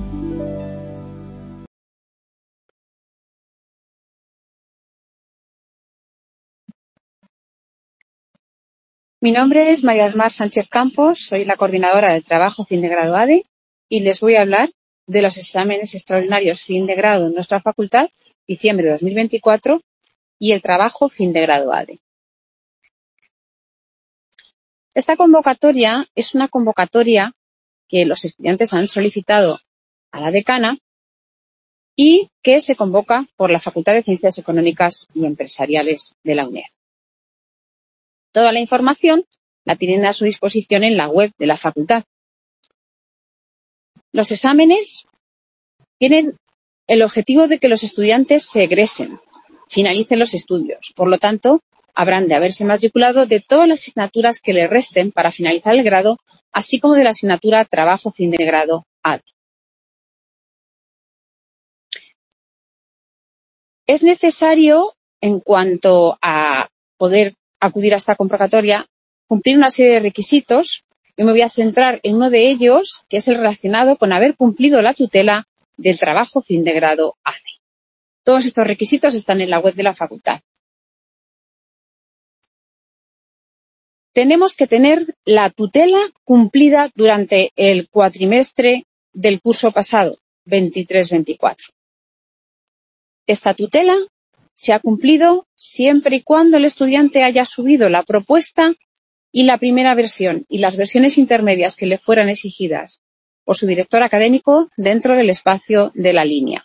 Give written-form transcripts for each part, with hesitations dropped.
Mi nombre es María del Mar Sánchez Campos, soy la coordinadora del trabajo fin de grado ADE y les voy a hablar de los exámenes extraordinarios fin de grado en nuestra facultad, diciembre de 2024, y el trabajo fin de grado ADE. Esta convocatoria es una convocatoria que los estudiantes han solicitado a la decana y que se convoca por la Facultad de Ciencias Económicas y Empresariales de la UNED. Toda la información la tienen a su disposición en la web de la facultad. Los exámenes tienen el objetivo de que los estudiantes se egresen, finalicen los estudios. Por lo tanto, habrán de haberse matriculado de todas las asignaturas que le resten para finalizar el grado, así como de la asignatura Trabajo fin de grado ADE. Es necesario, en cuanto a poder acudir a esta convocatoria, cumplir una serie de requisitos. Yo me voy a centrar en uno de ellos, que es el relacionado con haber cumplido la tutela del trabajo fin de grado ADE. Todos estos requisitos están en la web de la facultad. Tenemos que tener la tutela cumplida durante el cuatrimestre del curso pasado, 23-24. Esta tutela se ha cumplido siempre y cuando el estudiante haya subido la propuesta y la primera versión y las versiones intermedias que le fueran exigidas por su director académico dentro del espacio de la línea.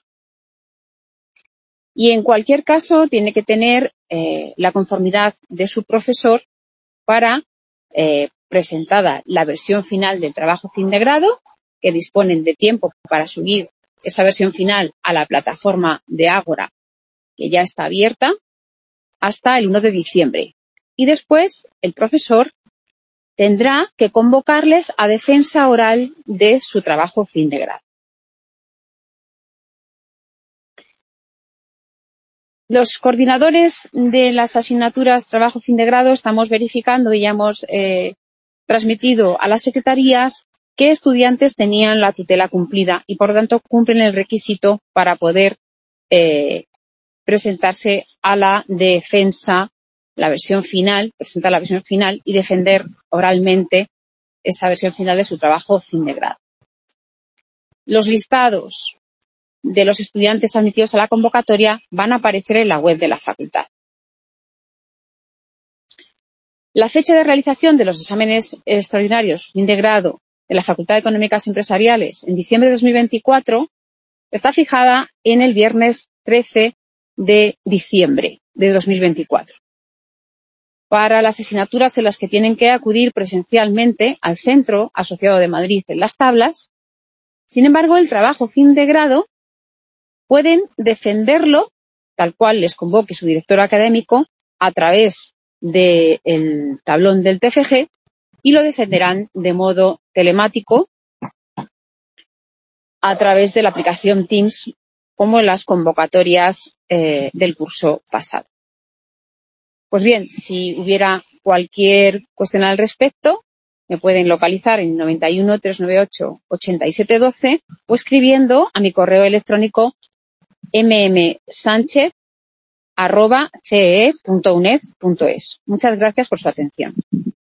Y en cualquier caso tiene que tener la conformidad de su profesor para, presentada la versión final del trabajo fin de grado, que disponen de tiempo para subir esa versión final a la plataforma de Ágora, que ya está abierta, hasta el 1 de diciembre. Y después el profesor tendrá que convocarles a defensa oral de su trabajo fin de grado. Los coordinadores de las asignaturas trabajo fin de grado estamos verificando y ya hemos transmitido a las secretarías qué estudiantes tenían la tutela cumplida y, por lo tanto, cumplen el requisito para poder presentarse a la defensa, la versión final, presentar la versión final y defender oralmente esa versión final de su trabajo fin de grado. Los listados de los estudiantes admitidos a la convocatoria van a aparecer en la web de la facultad. La fecha de realización de los exámenes extraordinarios fin de grado de la Facultad de Económicas Empresariales en diciembre de 2024 está fijada en el viernes 13 de diciembre de 2024. Para las asignaturas en las que tienen que acudir presencialmente al Centro Asociado de Madrid en Las Tablas, sin embargo, el trabajo fin de grado pueden defenderlo, tal cual les convoque su director académico, a través del tablón del TFG, y lo defenderán de modo telemático a través de la aplicación Teams, como en las convocatorias del curso pasado. Pues bien, si hubiera cualquier cuestión al respecto, me pueden localizar en 91 398 8712 o escribiendo a mi correo electrónico mmsanchez@cee.uned.es. Muchas gracias por su atención.